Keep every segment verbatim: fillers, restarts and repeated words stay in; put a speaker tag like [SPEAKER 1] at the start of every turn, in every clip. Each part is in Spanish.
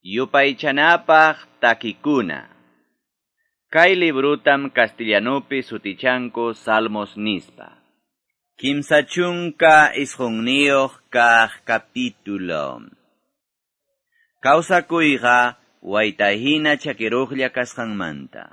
[SPEAKER 1] Yupaychanapaq takikuna. Kay librutam castellanopi sutichanku Salmos nispa. Kimsachunka isqunniyoq kaq capítulo. Kawsakuyqa waytahina chakiruqlla kasqanmanta.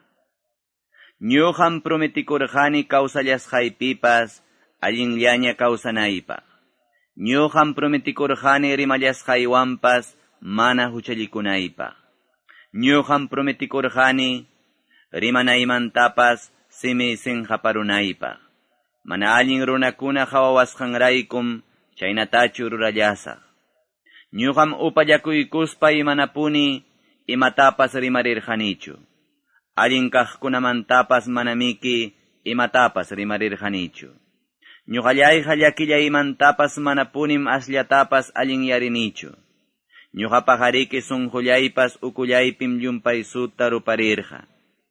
[SPEAKER 1] Ñuqam prometikurqani kawsallasqaypipas allinllaña kawsanaypaq. Ñuqam prometikurqani rimallasqaywanpas mana huchallikunaypaq. Ñuqam prometikurqani rimanaymantapas simi sinqaparunaypaq. Mana allin runakuna hawawasqanraykum chaynatachu rurallasaq. Ñuqam upallakuykuspa imanapuni imatapas rimarirqanichu. Allin kaqkunamantapas manamiki imatapas rimarirqanichu. Ñuqallayqa llakillaymantapas manapunim asllatapas allin yarinichu. Ñuqapaq ariki sunqullaypas ukullaypim llumpay sutta ruparirqa.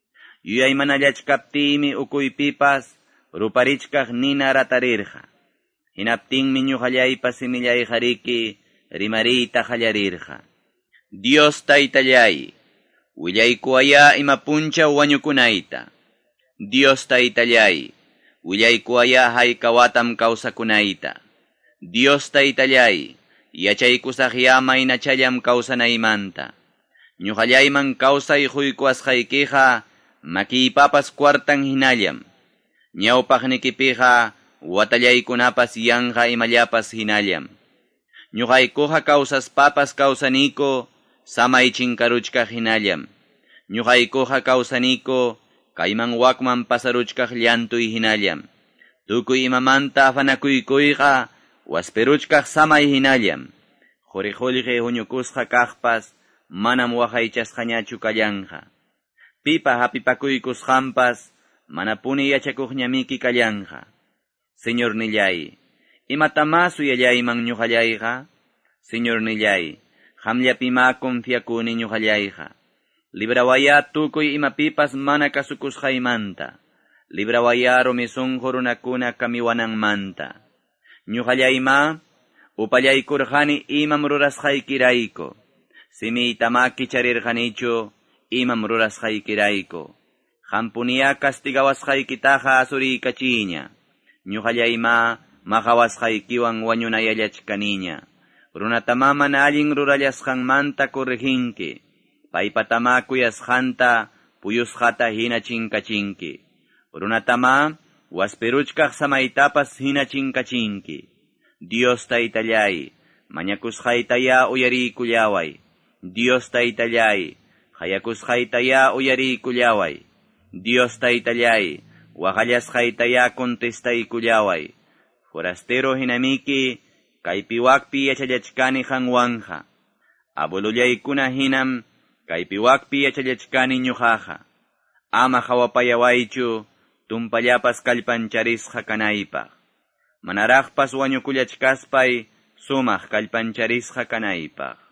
[SPEAKER 1] Yuyaymanallachkaptimi ukuypipas ruparichkaq nina ratarirqa. Hinaptinmi ñuqallaypas simillayqa riki rimariyta qallarirqa. Dios taytallay, willaykuwaya imapuncha wañukunayta. Dios taytallay, willaykuwaya haykawatam kawsakunayta. Dios taytallay, yachaykusaq yamaynachallam kawsanaymanta. Ñuqallayman kawsay quykuwasqaykiqa makiypapas kwartan hinallam. Ñawpaqnikipiqa watallaykunapas yanqa imallapas hinallam. Ñuqaykuqa kawsaspapas kawsaniko samay chinkaruchkaq hinallam. Ñuqaykuqa kawsaniko kayman wakman pasaruchkaq llantuy hinallam. Tukuy imamanta afanakuykuyqa wasperuchkaq samay hinallam. Quriqulqi huñukusqa kaqpas manam waqaychasqañachu kallanqa. Pipa hapipakuykusqanpas manapuni yachakuqñamiki kallanqa. Señor nillay, imatama suyallayman ñuqallayqa? Señor nillay, qamllapima confiakuni ñuqallayqa. Librawaya tukuy imapipas mana kasukusqaymanta. Librawaya rumisunqu runakuna kamiwananmanta. Ñuqallayma upallaykurqani imam rurasqaykirayku. Simitama kicharirqanichu imam rurasqaykirayku. Qampuniya kastigawasqaykitaqa asuriykachiña. Ñuqallayma maqawasqaykiwan wañunayallachkaniña. Runatama mana allin rurallasqanmanta corrijinki. Paypatama kuyasqanta puyusqata hina chinkachinki. Runatama wasperuchkaq samaytapas hina chinkachinki. Dios taytallay, mañakusqaytaya uyariykullaway. Dios taytallay, hayakusqaytaya uyariykullaway. Dios taytallay, waqallasqaytaya contestaykullaway. Forastero hinamiki, kaypiwakpi yachallachkani qanwanqa. Abulullaykuna hinam, kaypiwakpi yachallachkani ñuqaqa. Ama hawapayawaychu, tumpallapas kallpancharisqa kanaypaq. Manaraqpas wañukullachkaspay, sumaq kallpancharisqa kanaypaq.